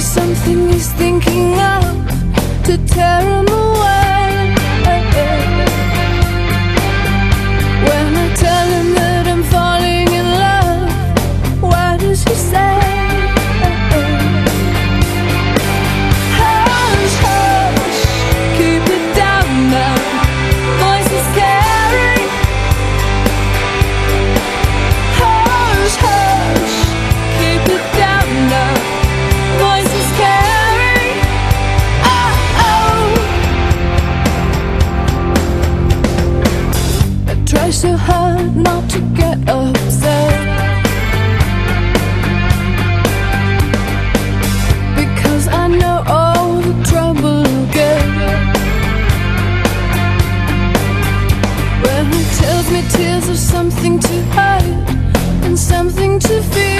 something he's thinking of to tear him away. When I tell him that I'm falling in love, what does he say? Hush, hush, keep it down now, voice is scary. Hush, hush, keep it down now, voice is scary. I try so hard not to get upset, because I know all the trouble I'll get. When he tells me tears are something to hide and something to fear,